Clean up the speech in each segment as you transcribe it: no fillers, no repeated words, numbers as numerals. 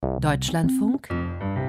Deutschlandfunk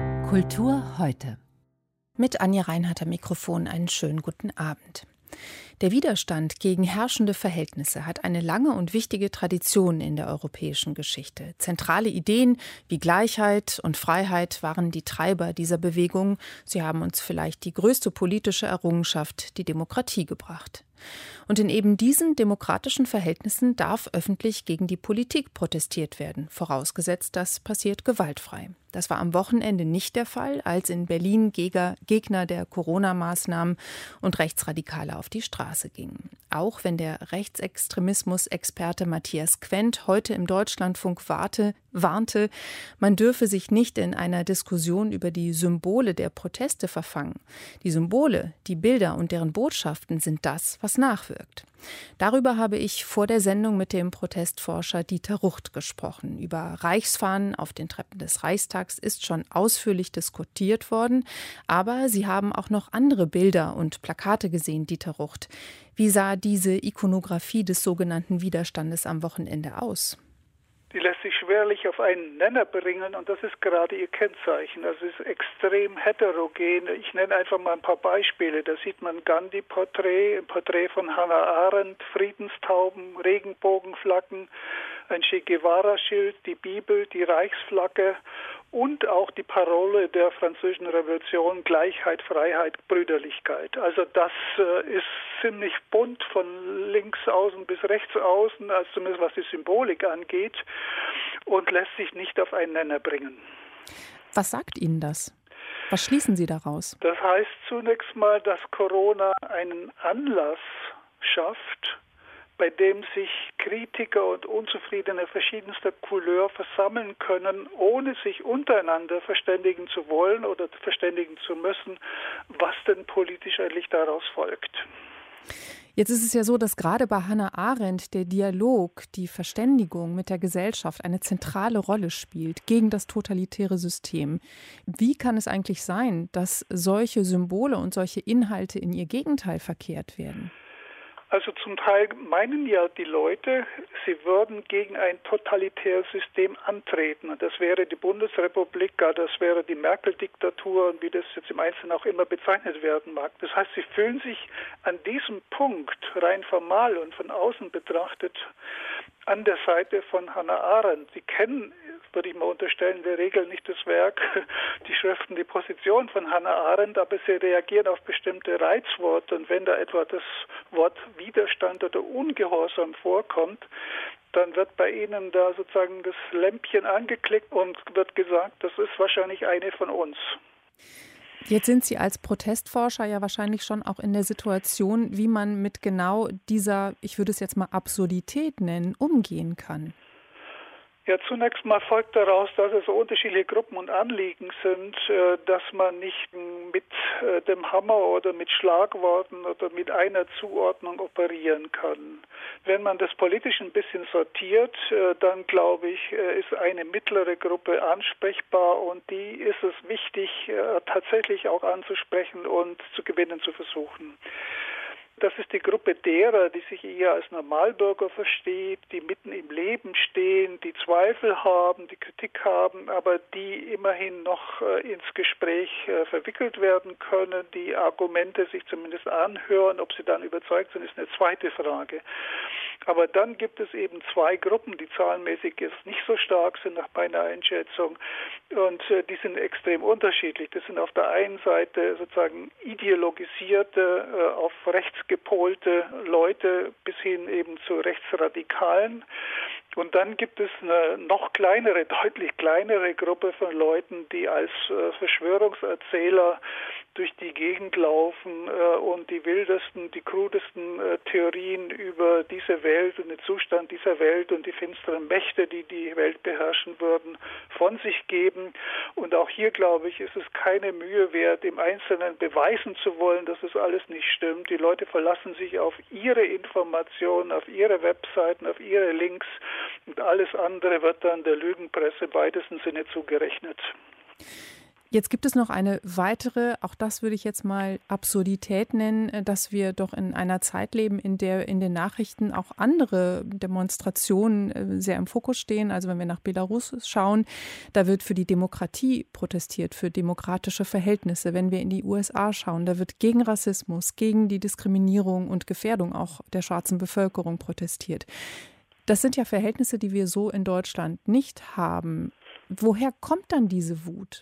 Kultur heute. Mit Anja Reinhardt am Mikrofon einen schönen guten Abend. Der Widerstand gegen herrschende Verhältnisse hat eine lange und wichtige Tradition in der europäischen Geschichte. Zentrale Ideen wie Gleichheit und Freiheit waren die Treiber dieser Bewegung. Sie haben uns vielleicht die größte politische Errungenschaft, die Demokratie, gebracht. Und in eben diesen demokratischen Verhältnissen darf öffentlich gegen die Politik protestiert werden, vorausgesetzt, das passiert gewaltfrei. Das war am Wochenende nicht der Fall, als in Berlin Gegner der Corona-Maßnahmen und Rechtsradikale auf die Straße gingen. Auch wenn der Rechtsextremismus-Experte Matthias Quent heute im Deutschlandfunk warnte, man dürfe sich nicht in einer Diskussion über die Symbole der Proteste verfangen. Die Symbole, die Bilder und deren Botschaften sind das, was nachwirkt. Darüber habe ich vor der Sendung mit dem Protestforscher Dieter Rucht gesprochen. Über Reichsfahnen auf den Treppen des Reichstags ist schon ausführlich diskutiert worden. Aber Sie haben auch noch andere Bilder und Plakate gesehen, Dieter Rucht. Wie sah diese Ikonografie des sogenannten Widerstandes am Wochenende aus? Die lässt sich schwerlich auf einen Nenner bringen und das ist gerade ihr Kennzeichen. Also es ist extrem heterogen. Ich nenne einfach mal ein paar Beispiele. Da sieht man Gandhi-Porträt, ein Porträt von Hannah Arendt, Friedenstauben, Regenbogenflaggen, ein Che Guevara-Schild, die Bibel, die Reichsflagge und auch die Parole der Französischen Revolution: Gleichheit, Freiheit, Brüderlichkeit. Also das ist ziemlich bunt von links außen bis rechts außen, also zumindest was die Symbolik angeht, und lässt sich nicht auf einen Nenner bringen. Was sagt Ihnen das? Was schließen Sie daraus? Das heißt zunächst mal, dass Corona einen Anlass schafft, bei dem sich Kritiker und Unzufriedene verschiedenster Couleur versammeln können, ohne sich untereinander verständigen zu wollen oder verständigen zu müssen, was denn politisch eigentlich daraus folgt. Jetzt ist es ja so, dass gerade bei Hannah Arendt der Dialog, die Verständigung mit der Gesellschaft eine zentrale Rolle spielt gegen das totalitäre System. Wie kann es eigentlich sein, dass solche Symbole und solche Inhalte in ihr Gegenteil verkehrt werden? Also zum Teil meinen ja die Leute, sie würden gegen ein totalitäres System antreten. Und das wäre die Bundesrepublik, das wäre die Merkel-Diktatur und wie das jetzt im Einzelnen auch immer bezeichnet werden mag. Das heißt, sie fühlen sich an diesem Punkt rein formal und von außen betrachtet an der Seite von Hannah Arendt. Sie kennen, würde ich mal unterstellen, in der Regel nicht das Werk, die Schriften, die Position von Hannah Arendt, aber sie reagieren auf bestimmte Reizworte. Und wenn da etwa das Wort Widerstand oder Ungehorsam vorkommt, dann wird bei Ihnen da sozusagen das Lämpchen angeklickt und wird gesagt, das ist wahrscheinlich eine von uns. Jetzt sind Sie als Protestforscher ja wahrscheinlich schon auch in der Situation, wie man mit genau dieser, ich würde es jetzt mal Absurdität nennen, umgehen kann. Ja, zunächst mal folgt daraus, dass es so unterschiedliche Gruppen und Anliegen sind, dass man nicht mit dem Hammer oder mit Schlagworten oder mit einer Zuordnung operieren kann. Wenn man das politisch ein bisschen sortiert, dann glaube ich, ist eine mittlere Gruppe ansprechbar und die ist es wichtig, tatsächlich auch anzusprechen und zu gewinnen zu versuchen. Das ist die Gruppe derer, die sich eher als Normalbürger versteht, die mitten im Leben stehen, die Zweifel haben, die Kritik haben, aber die immerhin noch ins Gespräch verwickelt werden können, die Argumente sich zumindest anhören. Ob sie dann überzeugt sind, ist eine zweite Frage. Aber dann gibt es eben zwei Gruppen, die zahlenmäßig jetzt nicht so stark sind nach meiner Einschätzung und die sind extrem unterschiedlich. Das sind auf der einen Seite sozusagen ideologisierte, auf rechts gepolte Leute bis hin eben zu Rechtsradikalen. Und dann gibt es eine noch kleinere, deutlich kleinere Gruppe von Leuten, die als Verschwörungserzähler durch die Gegend laufen und die wildesten, die krudesten Theorien über diese Welt und den Zustand dieser Welt und die finsteren Mächte, die die Welt beherrschen würden, von sich geben. Und auch hier, glaube ich, ist es keine Mühe wert, im Einzelnen beweisen zu wollen, dass es alles nicht stimmt. Die Leute verlassen sich auf ihre Informationen, auf ihre Webseiten, auf ihre Links und alles andere wird dann der Lügenpresse im weitesten Sinne zugerechnet. Jetzt gibt es noch eine weitere, auch das würde ich jetzt mal Absurdität nennen, dass wir doch in einer Zeit leben, in der in den Nachrichten auch andere Demonstrationen sehr im Fokus stehen. Also wenn wir nach Belarus schauen, da wird für die Demokratie protestiert, für demokratische Verhältnisse. Wenn wir in die USA schauen, da wird gegen Rassismus, gegen die Diskriminierung und Gefährdung auch der schwarzen Bevölkerung protestiert. Das sind ja Verhältnisse, die wir so in Deutschland nicht haben. Woher kommt dann diese Wut?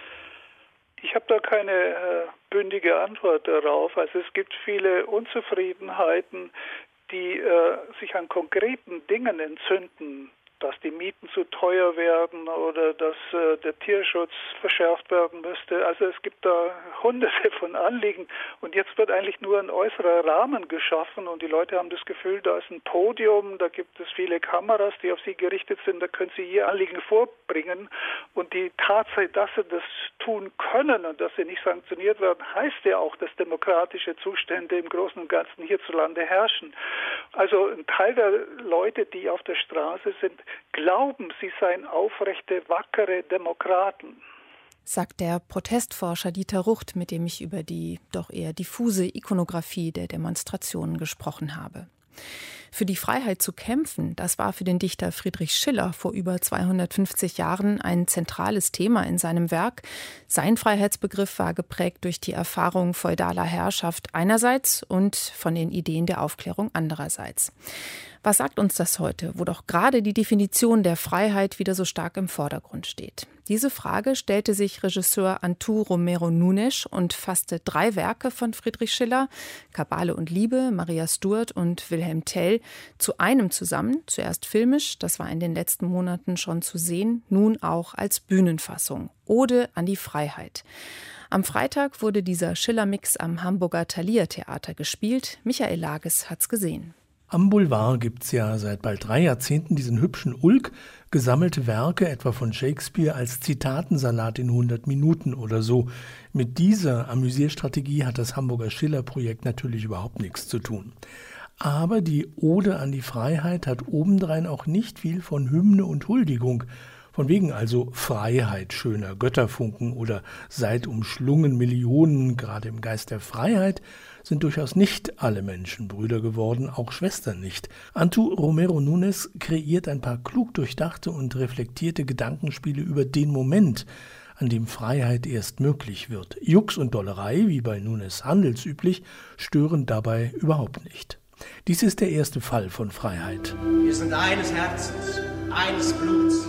Ich habe da keine bündige Antwort darauf. Also es gibt viele Unzufriedenheiten, die sich an konkreten Dingen entzünden, dass die Mieten zu teuer werden oder dass der Tierschutz verschärft werden müsste. Also es gibt da hunderte von Anliegen und jetzt wird eigentlich nur ein äußerer Rahmen geschaffen und die Leute haben das Gefühl, da ist ein Podium, da gibt es viele Kameras, die auf sie gerichtet sind, da können sie ihr Anliegen vorbringen und die Tatsache, dass sie das tun können und dass sie nicht sanktioniert werden, heißt ja auch, dass demokratische Zustände im Großen und Ganzen hierzulande herrschen. Also ein Teil der Leute, die auf der Straße sind, glauben, sie seien aufrechte, wackere Demokraten. Sagt der Protestforscher Dieter Rucht, mit dem ich über die doch eher diffuse Ikonografie der Demonstrationen gesprochen habe. Für die Freiheit zu kämpfen, das war für den Dichter Friedrich Schiller vor über 250 Jahren ein zentrales Thema in seinem Werk. Sein Freiheitsbegriff war geprägt durch die Erfahrung feudaler Herrschaft einerseits und von den Ideen der Aufklärung andererseits. Was sagt uns das heute, wo doch gerade die Definition der Freiheit wieder so stark im Vordergrund steht? Diese Frage stellte sich Regisseur Antú Romero Nunes und fasste 3 Werke von Friedrich Schiller, Kabale und Liebe, Maria Stuart und Wilhelm Tell, zu einem zusammen, zuerst filmisch, das war in den letzten Monaten schon zu sehen, nun auch als Bühnenfassung, Ode an die Freiheit. Am Freitag wurde dieser Schiller-Mix am Hamburger Thalia-Theater gespielt. Michael Lages hat's gesehen. Am Boulevard gibt's ja seit bald 3 Jahrzehnten diesen hübschen Ulk, gesammelte Werke etwa von Shakespeare als Zitatensalat in 100 Minuten oder so. Mit dieser Amüsierstrategie hat das Hamburger Schiller-Projekt natürlich überhaupt nichts zu tun. Aber die Ode an die Freiheit hat obendrein auch nicht viel von Hymne und Huldigung. Von wegen also Freiheit schöner Götterfunken oder seid umschlungen Millionen, gerade im Geist der Freiheit, sind durchaus nicht alle Menschen Brüder geworden, auch Schwestern nicht. Antú Romero Nunes kreiert ein paar klug durchdachte und reflektierte Gedankenspiele über den Moment, an dem Freiheit erst möglich wird. Jux und Dollerei, wie bei Nunes handelsüblich, stören dabei überhaupt nicht. Dies ist der erste Fall von Freiheit. Wir sind eines Herzens, eines Bluts.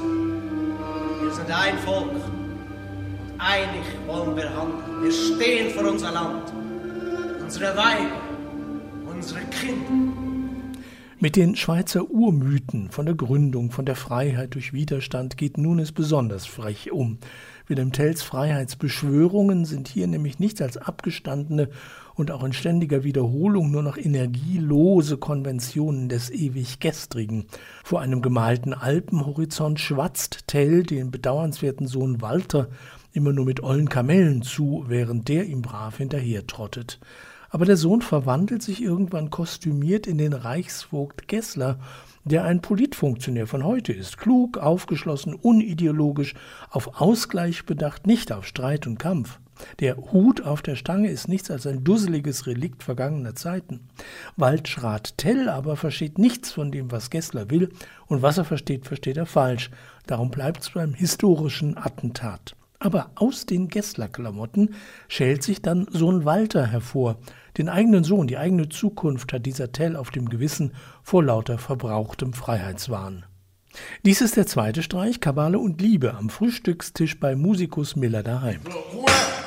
Wir sind ein Volk und einig wollen wir handeln. Wir stehen für unser Land, unsere Weiber, unsere Kinder. Mit den Schweizer Urmythen von der Gründung, von der Freiheit durch Widerstand geht Nunes besonders frech um. Wilhelm Tells Freiheitsbeschwörungen sind hier nämlich nichts als abgestandene und auch in ständiger Wiederholung nur noch energielose Konventionen des ewig Gestrigen. Vor einem gemalten Alpenhorizont schwatzt Tell den bedauernswerten Sohn Walter immer nur mit ollen Kamellen zu, während der ihm brav hinterher trottet. Aber der Sohn verwandelt sich irgendwann kostümiert in den Reichsvogt Gessler, der ein Politfunktionär von heute ist, klug, aufgeschlossen, unideologisch, auf Ausgleich bedacht, nicht auf Streit und Kampf. Der Hut auf der Stange ist nichts als ein dusseliges Relikt vergangener Zeiten. Waldschrat Tell aber versteht nichts von dem, was Gessler will, und was er versteht, versteht er falsch. Darum bleibt es beim historischen Attentat. Aber aus den Gessler-Klamotten schält sich dann Sohn Walter hervor. Den eigenen Sohn, die eigene Zukunft hat dieser Tell auf dem Gewissen vor lauter verbrauchtem Freiheitswahn. Dies ist der zweite Streich, Kabale und Liebe, am Frühstückstisch bei Musikus Miller daheim. So, Ruhe!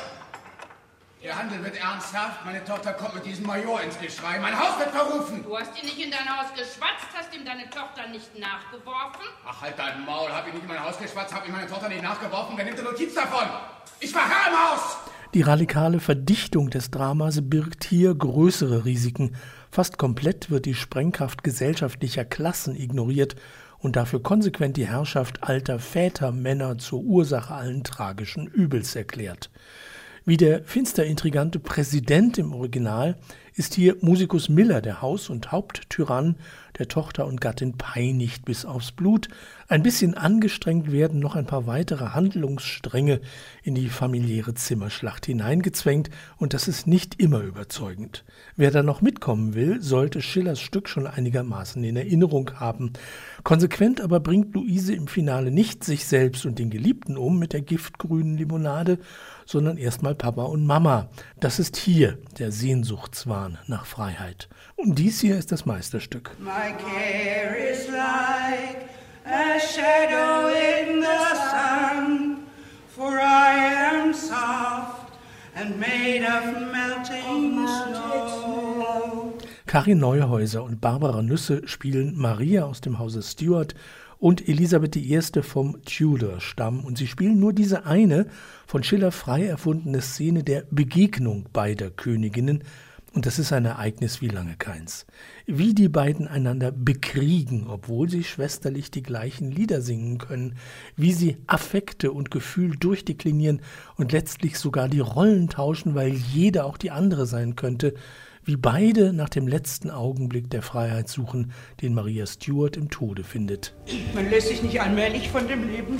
Ihr Handel wird ernsthaft. Meine Tochter kommt mit diesem Major ins Geschrei. Mein Haus wird verrufen. Du hast ihn nicht in dein Haus geschwatzt, hast ihm deine Tochter nicht nachgeworfen? Ach, halt dein Maul. Hab ich nicht in mein Haus geschwatzt, hab ich meine Tochter nicht nachgeworfen. Wer nimmt denn Notiz davon? Ich war Herr im Haus! Die radikale Verdichtung des Dramas birgt hier größere Risiken. Fast komplett wird die Sprengkraft gesellschaftlicher Klassen ignoriert und dafür konsequent die Herrschaft alter Vätermänner zur Ursache allen tragischen Übels erklärt. Wie der finster intrigante Präsident im Original ist hier Musicus Miller, der Haus- und Haupttyrann, der Tochter und Gattin peinigt bis aufs Blut. Ein bisschen angestrengt werden noch ein paar weitere Handlungsstränge in die familiäre Zimmerschlacht hineingezwängt, und das ist nicht immer überzeugend. Wer da noch mitkommen will, sollte Schillers Stück schon einigermaßen in Erinnerung haben. Konsequent aber bringt Luise im Finale nicht sich selbst und den Geliebten um mit der giftgrünen Limonade, sondern erstmal Papa und Mama. Das ist hier der Sehnsuchtswahn nach Freiheit. Und dies hier ist das Meisterstück. My care is like a shadow in the sun, for I am soft and made of melting snow. Karin Neuhäuser und Barbara Nüsse spielen Maria aus dem Hause Stuart und Elisabeth I. vom Tudor-Stamm. Und sie spielen nur diese eine von Schiller frei erfundene Szene der Begegnung beider Königinnen. Und das ist ein Ereignis wie lange keins. Wie die beiden einander bekriegen, obwohl sie schwesterlich die gleichen Lieder singen können. Wie sie Affekte und Gefühl durchdeklinieren und letztlich sogar die Rollen tauschen, weil jeder auch die andere sein könnte. Wie beide nach dem letzten Augenblick der Freiheit suchen, den Maria Stuart im Tode findet. Man lässt sich nicht allmählich von dem Leben.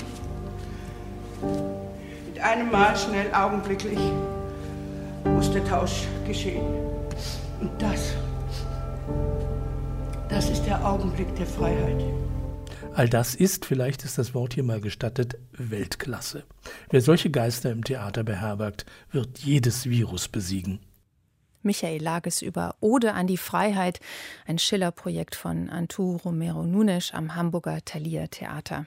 Mit einem Mal schnell augenblicklich muss der Tausch geschehen. Und das ist der Augenblick der Freiheit. All das ist, vielleicht ist das Wort hier mal gestattet, Weltklasse. Wer solche Geister im Theater beherbergt, wird jedes Virus besiegen. Michael Lages über Ode an die Freiheit, ein Schiller-Projekt von Antú Romero Nunes am Hamburger Thalia Theater.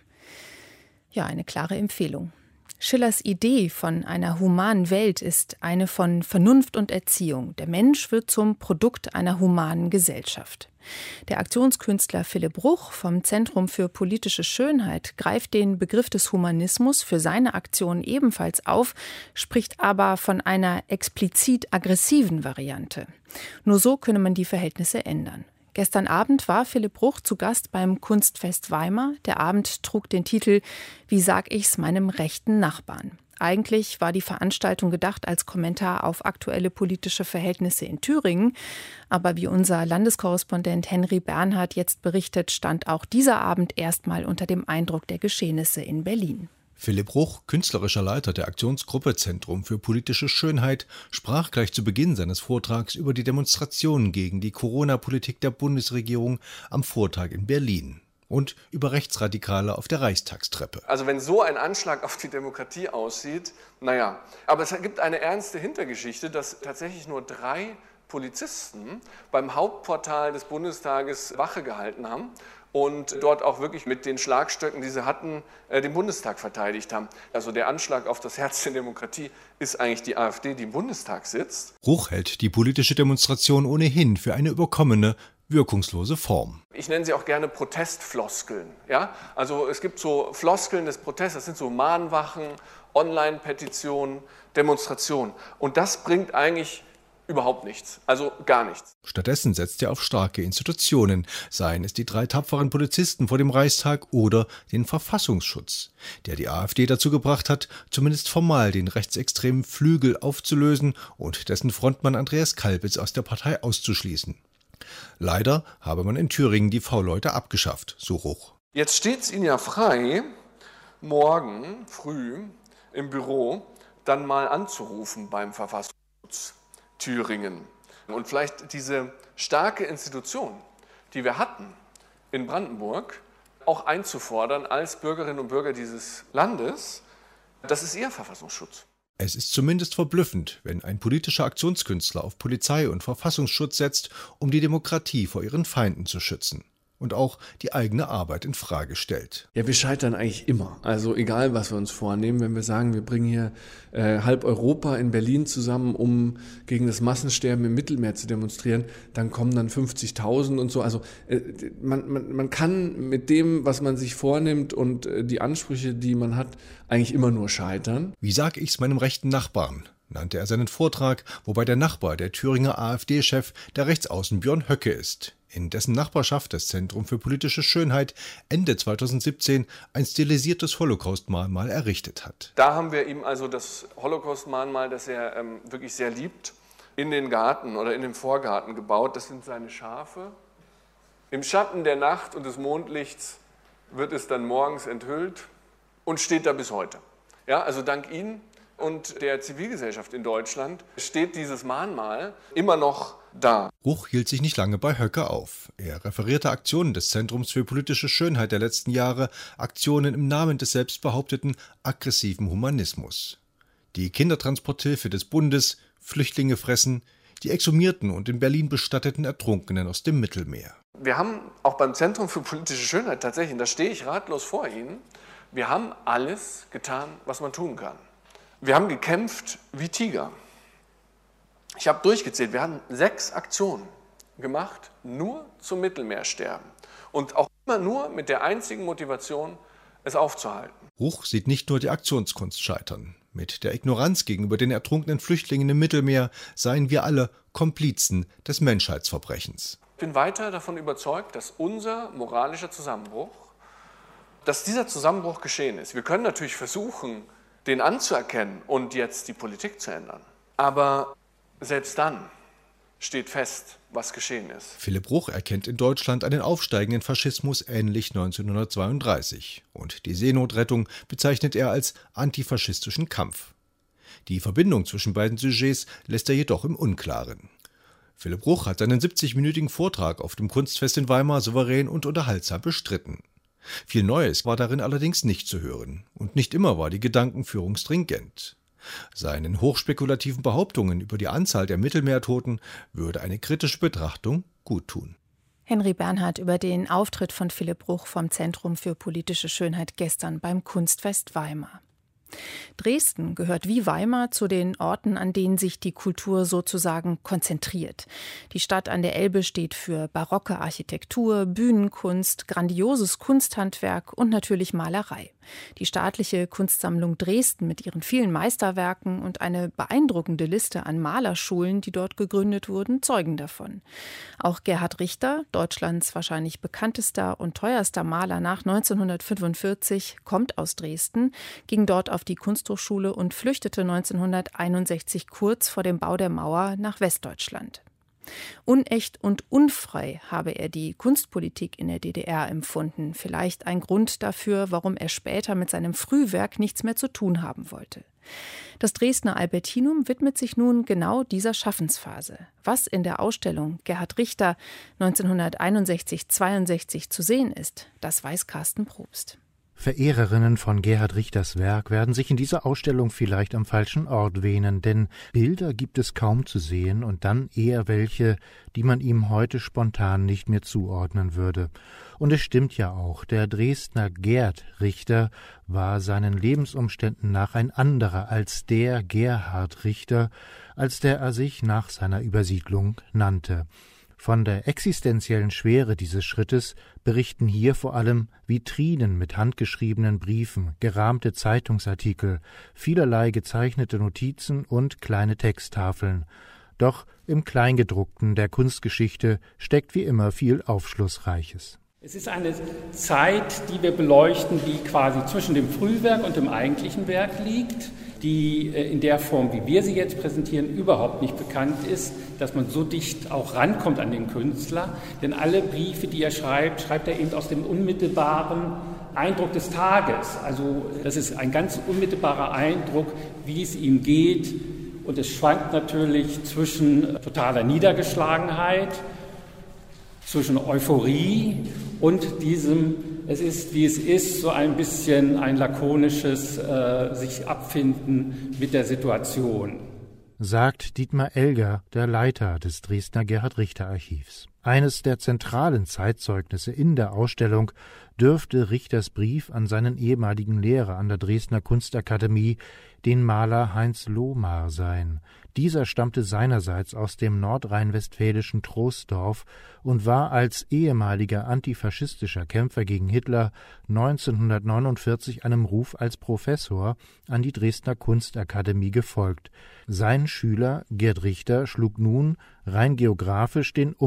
Ja, eine klare Empfehlung. Schillers Idee von einer humanen Welt ist eine von Vernunft und Erziehung. Der Mensch wird zum Produkt einer humanen Gesellschaft. Der Aktionskünstler Philipp Bruch vom Zentrum für politische Schönheit greift den Begriff des Humanismus für seine Aktion ebenfalls auf, spricht aber von einer explizit aggressiven Variante. Nur so könne man die Verhältnisse ändern. Gestern Abend war Philipp Bruch zu Gast beim Kunstfest Weimar. Der Abend trug den Titel »Wie sag ich's meinem rechten Nachbarn?». Eigentlich war die Veranstaltung gedacht als Kommentar auf aktuelle politische Verhältnisse in Thüringen. Aber wie unser Landeskorrespondent Henry Bernhard jetzt berichtet, stand auch dieser Abend erstmal unter dem Eindruck der Geschehnisse in Berlin. Philipp Bruch, künstlerischer Leiter der Aktionsgruppe Zentrum für politische Schönheit, sprach gleich zu Beginn seines Vortrags über die Demonstrationen gegen die Corona-Politik der Bundesregierung am Vortag in Berlin und über Rechtsradikale auf der Reichstagstreppe. Also wenn so ein Anschlag auf die Demokratie aussieht, naja. Aber es gibt eine ernste Hintergeschichte, dass tatsächlich nur 3 Polizisten beim Hauptportal des Bundestages Wache gehalten haben und dort auch wirklich mit den Schlagstöcken, die sie hatten, den Bundestag verteidigt haben. Also der Anschlag auf das Herz der Demokratie ist eigentlich die AfD, die im Bundestag sitzt. Bruch hält die politische Demonstration ohnehin für eine überkommene, wirkungslose Form. Ich nenne sie auch gerne Protestfloskeln. Ja? Also es gibt so Floskeln des Protests, das sind so Mahnwachen, Online-Petitionen, Demonstrationen. Und das bringt eigentlich überhaupt nichts, also gar nichts. Stattdessen setzt er auf starke Institutionen, seien es die 3 tapferen Polizisten vor dem Reichstag oder den Verfassungsschutz, der die AfD dazu gebracht hat, zumindest formal den rechtsextremen Flügel aufzulösen und dessen Frontmann Andreas Kalbitz aus der Partei auszuschließen. Leider habe man in Thüringen die V-Leute abgeschafft, so Bruch. Jetzt steht es Ihnen ja frei, morgen früh im Büro dann mal anzurufen beim Verfassungsschutz Thüringen. Und vielleicht diese starke Institution, die wir hatten in Brandenburg, auch einzufordern als Bürgerinnen und Bürger dieses Landes. Das ist Ihr Verfassungsschutz. Es ist zumindest verblüffend, wenn ein politischer Aktionskünstler auf Polizei und Verfassungsschutz setzt, um die Demokratie vor ihren Feinden zu schützen. Und auch die eigene Arbeit in Frage stellt. Ja, wir scheitern eigentlich immer. Also egal, was wir uns vornehmen, wenn wir sagen, wir bringen hier halb Europa in Berlin zusammen, um gegen das Massensterben im Mittelmeer zu demonstrieren, dann kommen dann 50.000 und so. Also man kann mit dem, was man sich vornimmt und die Ansprüche, die man hat, eigentlich immer nur scheitern. Wie sag ich's meinem rechten Nachbarn? Nannte er seinen Vortrag, wobei der Nachbar der Thüringer AfD-Chef der Rechtsaußen Björn Höcke ist, in dessen Nachbarschaft das Zentrum für politische Schönheit Ende 2017 ein stilisiertes Holocaust-Mahnmal errichtet hat. Da haben wir ihm also das Holocaust-Mahnmal, das er wirklich sehr liebt, in den Garten oder in den Vorgarten gebaut. Das sind seine Schafe. Im Schatten der Nacht und des Mondlichts wird es dann morgens enthüllt und steht da bis heute. Ja, also dank Ihnen und der Zivilgesellschaft in Deutschland steht dieses Mahnmal immer noch da. Bruch hielt sich nicht lange bei Höcke auf. Er referierte Aktionen des Zentrums für politische Schönheit der letzten Jahre, Aktionen im Namen des selbstbehaupteten aggressiven Humanismus. Die Kindertransporthilfe des Bundes, Flüchtlinge fressen, die exhumierten und in Berlin bestatteten Ertrunkenen aus dem Mittelmeer. Wir haben auch beim Zentrum für politische Schönheit tatsächlich, und da stehe ich ratlos vor Ihnen, wir haben alles getan, was man tun kann. Wir haben gekämpft wie Tiger. Ich habe durchgezählt, wir haben 6 Aktionen gemacht, nur zum Mittelmeersterben. Und auch immer nur mit der einzigen Motivation, es aufzuhalten. Bruch sieht nicht nur die Aktionskunst scheitern. Mit der Ignoranz gegenüber den ertrunkenen Flüchtlingen im Mittelmeer seien wir alle Komplizen des Menschheitsverbrechens. Ich bin weiter davon überzeugt, dass unser moralischer Zusammenbruch, dass dieser Zusammenbruch geschehen ist. Wir können natürlich versuchen, den anzuerkennen und jetzt die Politik zu ändern. Aber selbst dann steht fest, was geschehen ist. Philipp Bruch erkennt in Deutschland einen aufsteigenden Faschismus ähnlich 1932. Und die Seenotrettung bezeichnet er als antifaschistischen Kampf. Die Verbindung zwischen beiden Sujets lässt er jedoch im Unklaren. Philipp Bruch hat seinen 70-minütigen Vortrag auf dem Kunstfest in Weimar souverän und unterhaltsam bestritten. Viel Neues war darin allerdings nicht zu hören. Und nicht immer war die Gedankenführung stringent. Seinen hochspekulativen Behauptungen über die Anzahl der Mittelmeertoten würde eine kritische Betrachtung guttun. Henry Bernhard über den Auftritt von Philipp Bruch vom Zentrum für politische Schönheit gestern beim Kunstfest Weimar. Dresden gehört wie Weimar zu den Orten, an denen sich die Kultur sozusagen konzentriert. Die Stadt an der Elbe steht für barocke Architektur, Bühnenkunst, grandioses Kunsthandwerk und natürlich Malerei. Die staatliche Kunstsammlung Dresden mit ihren vielen Meisterwerken und eine beeindruckende Liste an Malerschulen, die dort gegründet wurden, zeugen davon. Auch Gerhard Richter, Deutschlands wahrscheinlich bekanntester und teuerster Maler nach 1945, kommt aus Dresden, ging dort auf die Kunsthochschule und flüchtete 1961 kurz vor dem Bau der Mauer nach Westdeutschland. Unecht und unfrei habe er die Kunstpolitik in der DDR empfunden. Vielleicht ein Grund dafür, warum er später mit seinem Frühwerk nichts mehr zu tun haben wollte. Das Dresdner Albertinum widmet sich nun genau dieser Schaffensphase. Was in der Ausstellung Gerhard Richter 1961-62 zu sehen ist, das weiß Carsten Probst. Verehrerinnen von Gerhard Richters Werk werden sich in dieser Ausstellung vielleicht am falschen Ort wähnen, denn Bilder gibt es kaum zu sehen und dann eher welche, die man ihm heute spontan nicht mehr zuordnen würde. Und es stimmt ja auch, der Dresdner Gerd Richter war seinen Lebensumständen nach ein anderer als der Gerhard Richter, als der er sich nach seiner Übersiedlung nannte. Von der existenziellen Schwere dieses Schrittes berichten hier vor allem Vitrinen mit handgeschriebenen Briefen, gerahmte Zeitungsartikel, vielerlei gezeichnete Notizen und kleine Texttafeln. Doch im Kleingedruckten der Kunstgeschichte steckt wie immer viel Aufschlussreiches. Es ist eine Zeit, die wir beleuchten, die quasi zwischen dem Frühwerk und dem eigentlichen Werk liegt, die in der Form, wie wir sie jetzt präsentieren, überhaupt nicht bekannt ist, dass man so dicht auch rankommt an den Künstler. Denn alle Briefe, die er schreibt, schreibt er eben aus dem unmittelbaren Eindruck des Tages. Also das ist ein ganz unmittelbarer Eindruck, wie es ihm geht. Und es schwankt natürlich zwischen totaler Niedergeschlagenheit, zwischen Euphorie und diesem, es ist wie es ist, so ein bisschen ein lakonisches sich abfinden mit der Situation. Sagt Dietmar Elger, der Leiter des Dresdner Gerhard-Richter-Archivs. Eines der zentralen Zeitzeugnisse in der Ausstellung dürfte Richters Brief an seinen ehemaligen Lehrer an der Dresdner Kunstakademie, den Maler Heinz Lohmar, sein. Dieser stammte seinerseits aus dem nordrhein-westfälischen Troisdorf und war als ehemaliger antifaschistischer Kämpfer gegen Hitler 1949 einem Ruf als Professor an die Dresdner Kunstakademie gefolgt. Sein Schüler Gerd Richter schlug nun rein geografisch den umgekehrten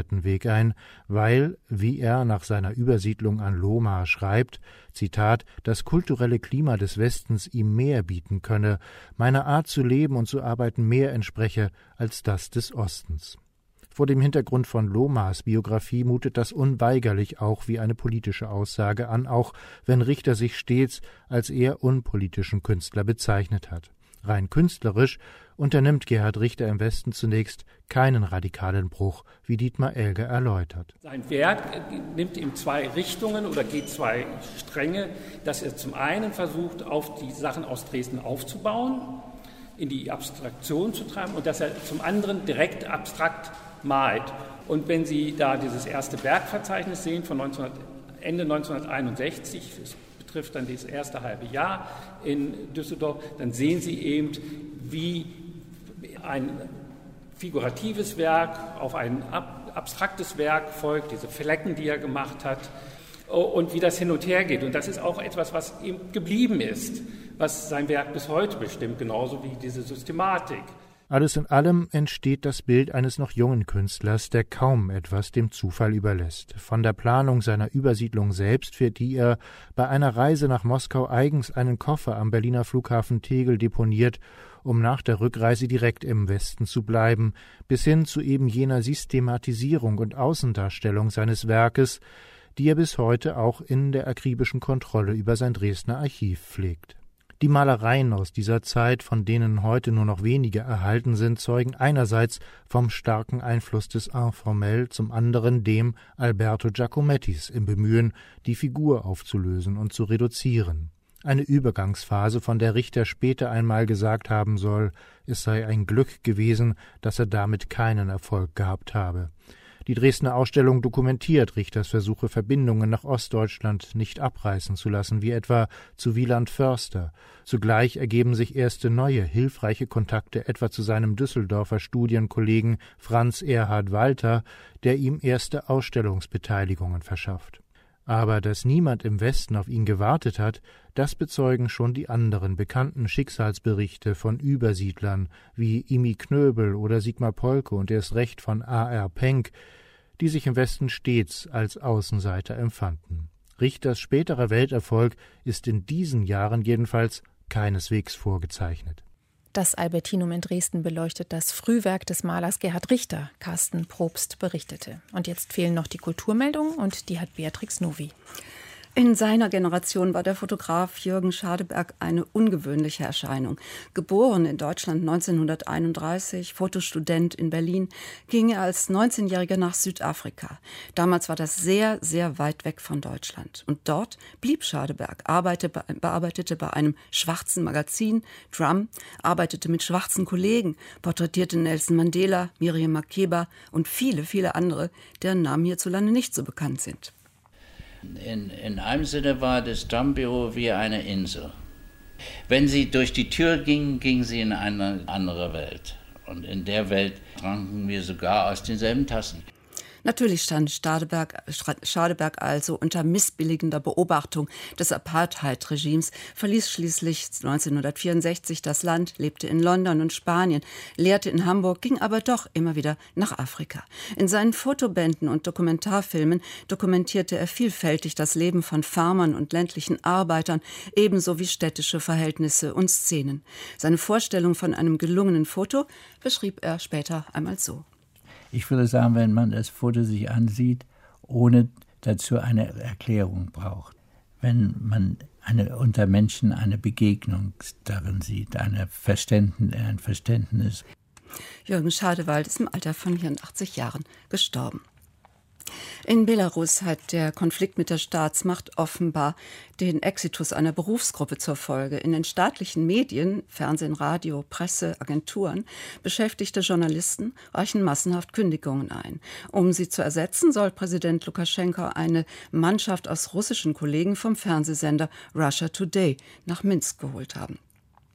umgekehrten Weg ein, weil, wie er nach seiner Übersiedlung an Loma schreibt, Zitat, das kulturelle Klima des Westens ihm mehr bieten könne, meiner Art zu leben und zu arbeiten mehr entspreche als das des Ostens. Vor dem Hintergrund von Lomas Biografie mutet das unweigerlich auch wie eine politische Aussage an, auch wenn Richter sich stets als eher unpolitischen Künstler bezeichnet hat. Rein künstlerisch unternimmt Gerhard Richter im Westen zunächst keinen radikalen Bruch, wie Dietmar Elger erläutert. Sein Werk nimmt in zwei Richtungen oder geht zwei Stränge, dass er zum einen versucht, auf die Sachen aus Dresden aufzubauen, in die Abstraktion zu treiben und dass er zum anderen direkt abstrakt malt. Und wenn Sie da dieses erste Werkverzeichnis sehen von Ende 1961, das betrifft dann das erste halbe Jahr in Düsseldorf, dann sehen Sie eben, wie ein figuratives Werk auf ein abstraktes Werk folgt, diese Flecken, die er gemacht hat, und wie das hin und her geht. Und das ist auch etwas, was ihm geblieben ist, was sein Werk bis heute bestimmt, genauso wie diese Systematik. Alles in allem entsteht das Bild eines noch jungen Künstlers, der kaum etwas dem Zufall überlässt. Von der Planung seiner Übersiedlung selbst, für die er bei einer Reise nach Moskau eigens einen Koffer am Berliner Flughafen Tegel deponiert, um nach der Rückreise direkt im Westen zu bleiben, bis hin zu eben jener Systematisierung und Außendarstellung seines Werkes, die er bis heute auch in der akribischen Kontrolle über sein Dresdner Archiv pflegt. Die Malereien aus dieser Zeit, von denen heute nur noch wenige erhalten sind, zeugen einerseits vom starken Einfluss des Informell, zum anderen dem Alberto Giacomettis im Bemühen, die Figur aufzulösen und zu reduzieren. Eine Übergangsphase, von der Richter später einmal gesagt haben soll, es sei ein Glück gewesen, dass er damit keinen Erfolg gehabt habe. Die Dresdner Ausstellung dokumentiert Richters Versuche, Verbindungen nach Ostdeutschland nicht abreißen zu lassen, wie etwa zu Wieland Förster. Zugleich ergeben sich erste neue, hilfreiche Kontakte, etwa zu seinem Düsseldorfer Studienkollegen Franz Erhard Walter, der ihm erste Ausstellungsbeteiligungen verschafft. Aber dass niemand im Westen auf ihn gewartet hat, das bezeugen schon die anderen bekannten Schicksalsberichte von Übersiedlern wie Imi Knöbel oder Sigmar Polke und erst recht von A.R. Penck, die sich im Westen stets als Außenseiter empfanden. Richters späterer Welterfolg ist in diesen Jahren jedenfalls keineswegs vorgezeichnet. Das Albertinum in Dresden beleuchtet das Frühwerk des Malers Gerhard Richter, Carsten Probst berichtete. Und jetzt fehlen noch die Kulturmeldungen und die hat Beatrix Novi. In seiner Generation war der Fotograf Jürgen Schadeberg eine ungewöhnliche Erscheinung. Geboren in Deutschland 1931, Fotostudent in Berlin, ging er als 19-Jähriger nach Südafrika. Damals war das sehr, sehr weit weg von Deutschland. Und dort blieb Schadeberg, bearbeitete bei einem schwarzen Magazin, Drum, arbeitete mit schwarzen Kollegen, porträtierte Nelson Mandela, Miriam Makeba und viele, viele andere, deren Namen hierzulande nicht so bekannt sind. In einem Sinne war das Drum-Büro wie eine Insel. Wenn Sie durch die Tür gingen, gingen Sie in eine andere Welt. Und in der Welt tranken wir sogar aus denselben Tassen. Natürlich stand Schadeberg also unter missbilligender Beobachtung des Apartheid-Regimes, verließ schließlich 1964 das Land, lebte in London und Spanien, lehrte in Hamburg, ging aber doch immer wieder nach Afrika. In seinen Fotobänden und Dokumentarfilmen dokumentierte er vielfältig das Leben von Farmern und ländlichen Arbeitern, ebenso wie städtische Verhältnisse und Szenen. Seine Vorstellung von einem gelungenen Foto beschrieb er später einmal so. Ich würde sagen, wenn man das Foto sich ansieht, ohne dazu eine Erklärung braucht. Wenn man unter Menschen eine Begegnung darin sieht, ein Verständnis. Jürgen Schadewald ist im Alter von 84 Jahren gestorben. In Belarus hat der Konflikt mit der Staatsmacht offenbar den Exitus einer Berufsgruppe zur Folge. In den staatlichen Medien, Fernsehen, Radio, Presse, Agenturen, beschäftigte Journalisten reichen massenhaft Kündigungen ein. Um sie zu ersetzen, soll Präsident Lukaschenko eine Mannschaft aus russischen Kollegen vom Fernsehsender Russia Today nach Minsk geholt haben.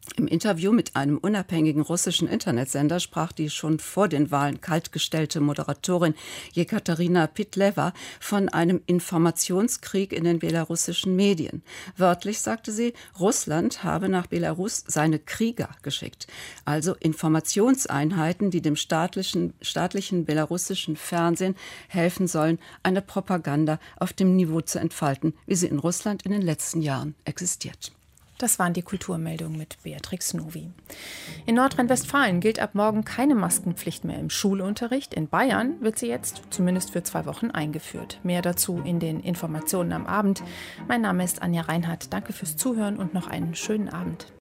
Im Interview mit einem unabhängigen russischen Internetsender sprach die schon vor den Wahlen kaltgestellte Moderatorin Jekaterina Pitleva von einem Informationskrieg in den belarussischen Medien. Wörtlich sagte sie, Russland habe nach Belarus seine Krieger geschickt, also Informationseinheiten, die dem staatlichen belarussischen Fernsehen helfen sollen, eine Propaganda auf dem Niveau zu entfalten, wie sie in Russland in den letzten Jahren existiert. Das waren die Kulturmeldungen mit Beatrix Novi. In Nordrhein-Westfalen gilt ab morgen keine Maskenpflicht mehr im Schulunterricht. In Bayern wird sie jetzt zumindest für 2 Wochen eingeführt. Mehr dazu in den Informationen am Abend. Mein Name ist Anja Reinhardt. Danke fürs Zuhören und noch einen schönen Abend.